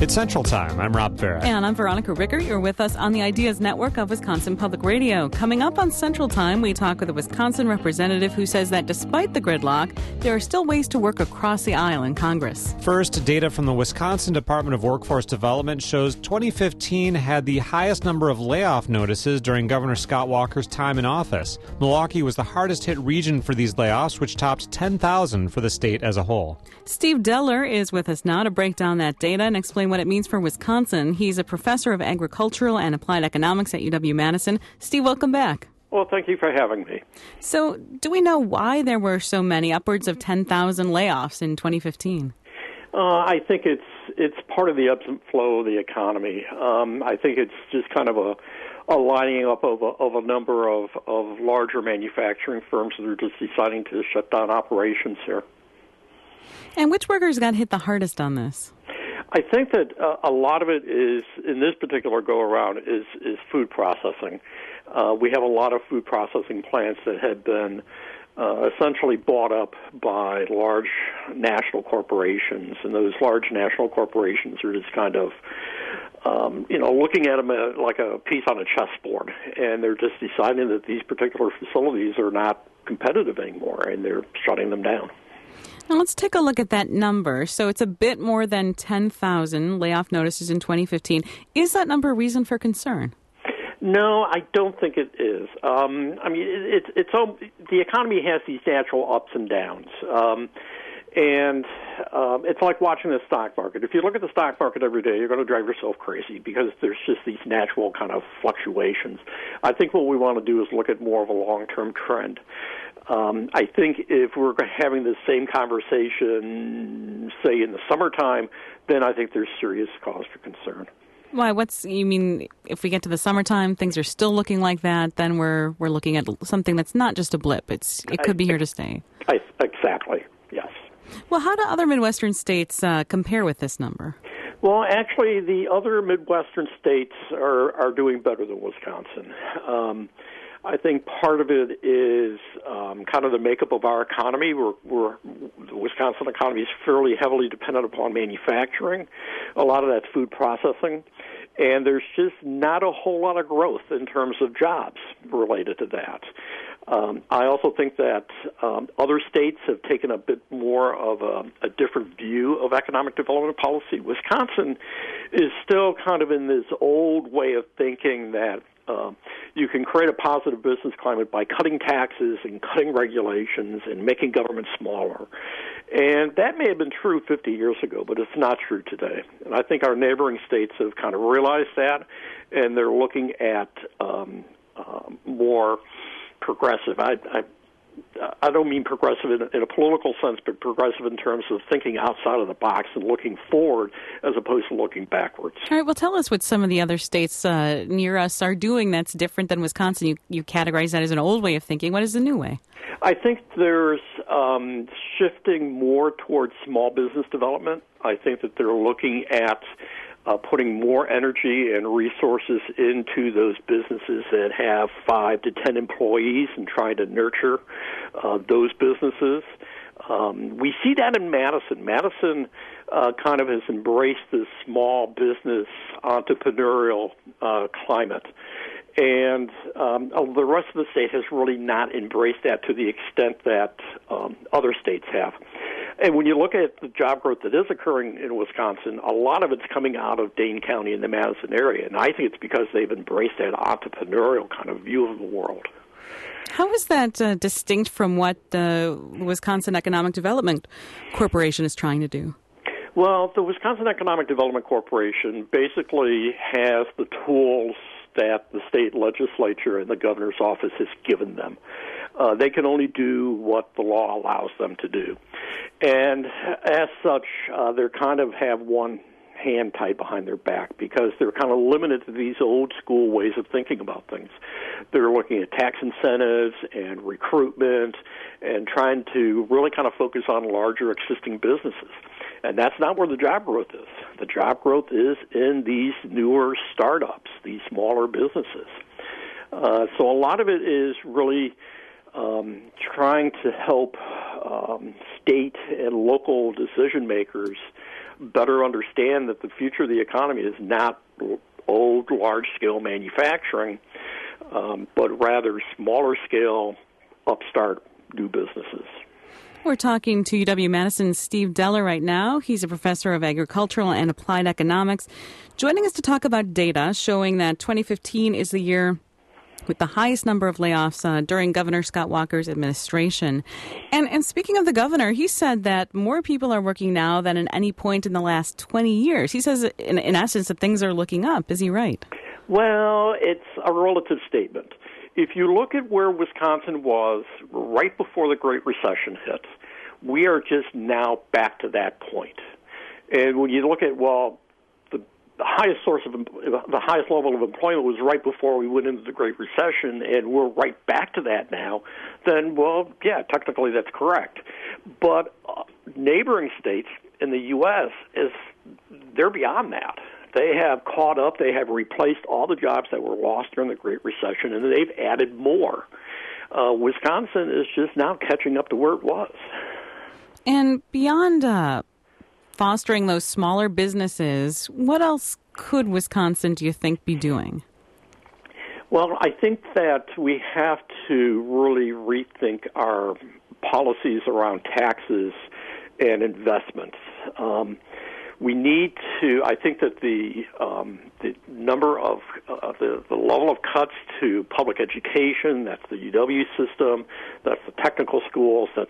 It's Central Time. I'm Rob Barrett. And I'm Veronica Rickert. You're with us on the Ideas Network of Wisconsin Public Radio. Coming up on Central Time, we talk with a Wisconsin representative who says that despite the gridlock, there are still ways to work across the aisle in Congress. First, data from the Wisconsin Department of Workforce Development shows 2015 had the highest number of layoff notices during Governor Scott Walker's time in office. Milwaukee was the hardest hit region for these layoffs, which topped 10,000 for the state as a whole. Steve Deller is with us now to break down that data and explain what it means for Wisconsin. He's a professor of agricultural and applied economics at UW-Madison. Steve, welcome back. Well, thank you for having me. So, do we know why there were so many, upwards of 10,000 layoffs in 2015? I think it's part of the ebbs and flow of the economy. I think it's just kind of a lining up of a number of larger manufacturing firms that are just deciding to shut down operations here. And which workers got hit the hardest on this? I think that a lot of it is, in this particular go-around, is food processing. We have a lot of food processing plants that have been essentially bought up by large national corporations, and those large national corporations are just kind of, looking at them like a piece on a chessboard, and they're just deciding that these particular facilities are not competitive anymore, and they're shutting them down. Now let's take a look at that number. So it's a bit more than 10,000 layoff notices in 2015. Is that number a reason for concern? No, I don't think it is. The economy has these natural ups and downs. And it's like watching the stock market. If you look at the stock market every day, you're going to drive yourself crazy because there's just these natural kind of fluctuations. I think what we want to do is look at more of a long-term trend. I think if we're having the same conversation, say, in the summertime, then I think there's serious cause for concern. Why? You mean if we get to the summertime, things are still looking like that, then we're looking at something that's not just a blip. It could be here to stay. Exactly, yes. Well, how do other Midwestern states compare with this number? Well, actually, the other Midwestern states are doing better than Wisconsin. I think part of it is kind of the makeup of our economy. The Wisconsin economy is fairly heavily dependent upon manufacturing. A lot of that's food processing. And there's just not a whole lot of growth in terms of jobs related to that. I also think that other states have taken a bit more of a different view of economic development policy. Wisconsin is still kind of in this old way of thinking that you can create a positive business climate by cutting taxes and cutting regulations and making government smaller. And that may have been true 50 years ago, but it's not true today. And I think our neighboring states have kind of realized that, and they're looking at more progressive. I don't mean progressive in a political sense, but progressive in terms of thinking outside of the box and looking forward as opposed to looking backwards. All right, well, tell us what some of the other states near us are doing that's different than Wisconsin. You categorize that as an old way of thinking. What is the new way? I think there's shifting more towards small business development. I think that they're looking at putting more energy and resources into those businesses that have 5 to 10 employees and trying to nurture those businesses. We see that in Madison. Madison kind of has embraced this small business entrepreneurial climate. And the rest of the state has really not embraced that to the extent that other states have. And when you look at the job growth that is occurring in Wisconsin, a lot of it's coming out of Dane County and the Madison area. And I think it's because they've embraced that entrepreneurial kind of view of the world. How is that distinct from what the Wisconsin Economic Development Corporation is trying to do? Well, the Wisconsin Economic Development Corporation basically has the tools that the state legislature and the governor's office has given them. They can only do what the law allows them to do. And as such, they kind of have one hand tied behind their back because they're kind of limited to these old school ways of thinking about things. They're looking at tax incentives and recruitment and trying to really kind of focus on larger existing businesses. And that's not where the job growth is. The job growth is in these newer startups, these smaller businesses. So a lot of it is really trying to help state and local decision makers better understand that the future of the economy is not old, large-scale manufacturing, but rather smaller-scale, upstart new businesses. We're talking to UW-Madison's Steve Deller right now. He's a professor of agricultural and applied economics, joining us to talk about data showing that 2015 is the year with the highest number of layoffs during Governor Scott Walker's administration. And speaking of the governor, he said that more people are working now than at any point in the last 20 years. He says, in essence, that things are looking up. Is he right? Well, it's a relative statement. If you look at where Wisconsin was right before the Great Recession hit, we are just now back to that point. And when you look at, the highest level of employment was right before we went into the Great Recession, and we're right back to that now, then, technically that's correct. But neighboring states in the U.S., they're beyond that. They have caught up. They have replaced all the jobs that were lost during the Great Recession, and they've added more. Wisconsin is just now catching up to where it was. And beyond fostering those smaller businesses, what else could Wisconsin, do you think, be doing? Well, I think that we have to really rethink our policies around taxes and investments. We need to. I think that the number of the level of cuts to public education. That's the UW system. That's the technical schools. That's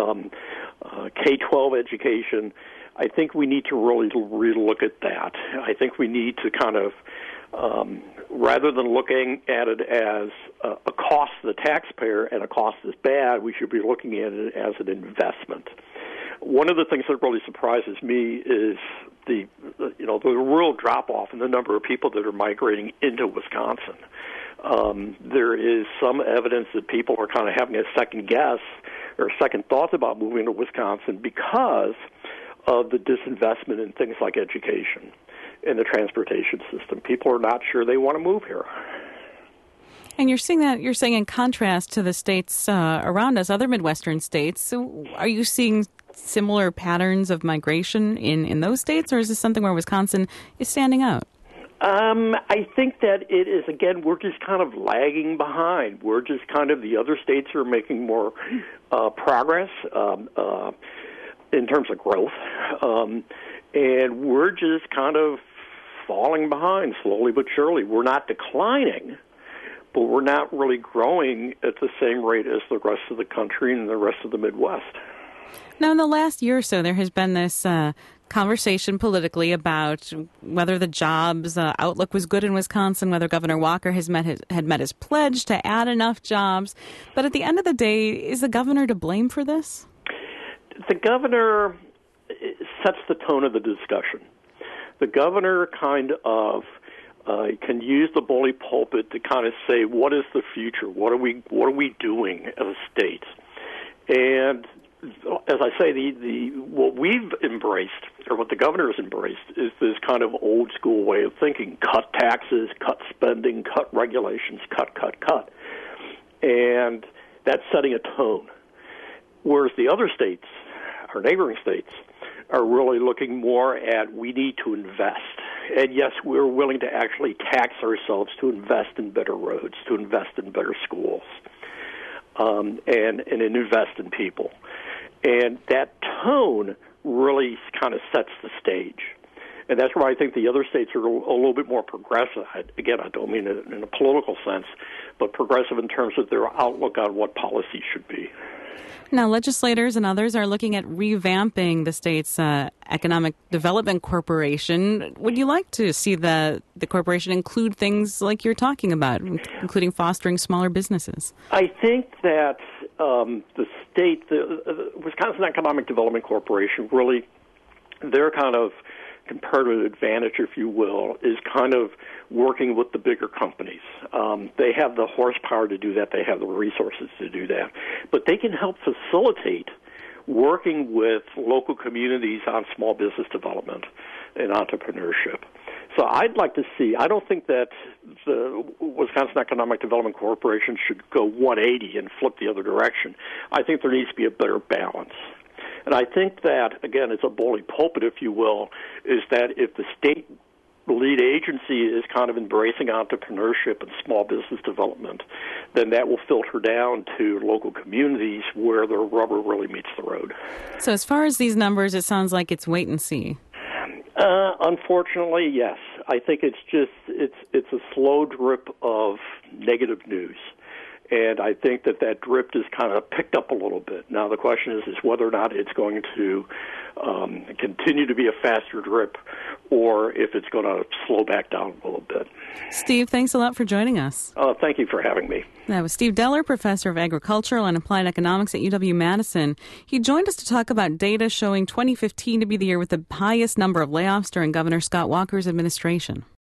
K-12 education. I think we need to really relook at that. I think we need to kind of, rather than looking at it as a cost to the taxpayer and a cost that's bad, we should be looking at it as an investment. One of the things that really surprises me is the real drop-off in the number of people that are migrating into Wisconsin. There is some evidence that people are kind of having a second guess or second thoughts about moving to Wisconsin because of the disinvestment in things like education and the transportation system. People are not sure they want to move here. And you're saying in contrast to the states around us, other Midwestern states. So are you seeing similar patterns of migration in those states, or is this something where Wisconsin is standing out? I think that it is, again, we're just kind of lagging behind. We're just kind of, the other states are making more progress in terms of growth, and we're just kind of falling behind slowly but surely. We're not declining, but we're not really growing at the same rate as the rest of the country and the rest of the Midwest. Now, in the last year or so, there has been this conversation politically about whether the jobs outlook was good in Wisconsin, whether Governor Walker had met his pledge to add enough jobs. But at the end of the day, is the governor to blame for this? The governor sets the tone of the discussion. The governor kind of can use the bully pulpit to kind of say, what is the future? What are we doing as a state? And as I say, what we've embraced, or what the governor has embraced, is this kind of old school way of thinking: cut taxes, cut spending, cut regulations, cut. And that's setting a tone. Whereas the other states, our neighboring states, are really looking more at, we need to invest. And yes, we're willing to actually tax ourselves to invest in better roads, to invest in better schools, and invest in people. And that tone really kind of sets the stage. And that's why I think the other states are a little bit more progressive. Again, I don't mean it in a political sense, but progressive in terms of their outlook on what policy should be. Now, legislators and others are looking at revamping the state's Economic Development Corporation. Would you like to see the corporation include things like you're talking about, including fostering smaller businesses? I think that the state, the Wisconsin Economic Development Corporation, really, their kind of comparative advantage, if you will, is kind of working with the bigger companies. They have the horsepower to do that. They have the resources to do that. But they can help facilitate working with local communities on small business development and entrepreneurship. So I'd like to see, I don't think that the Wisconsin Economic Development Corporation should go 180 and flip the other direction. I think there needs to be a better balance. And I think that, again, it's a bully pulpit, if you will, is that if the state lead agency is kind of embracing entrepreneurship and small business development, then that will filter down to local communities where the rubber really meets the road. So as far as these numbers, it sounds like it's wait and see. Unfortunately, yes. I think it's a slow drip of negative news. And I think that drip is kind of picked up a little bit. Now the question is whether or not it's going to continue to be a faster drip or if it's going to slow back down a little bit. Steve, thanks a lot for joining us. Thank you for having me. That was Steve Deller, professor of agricultural and applied economics at UW-Madison. He joined us to talk about data showing 2015 to be the year with the highest number of layoffs during Governor Scott Walker's administration.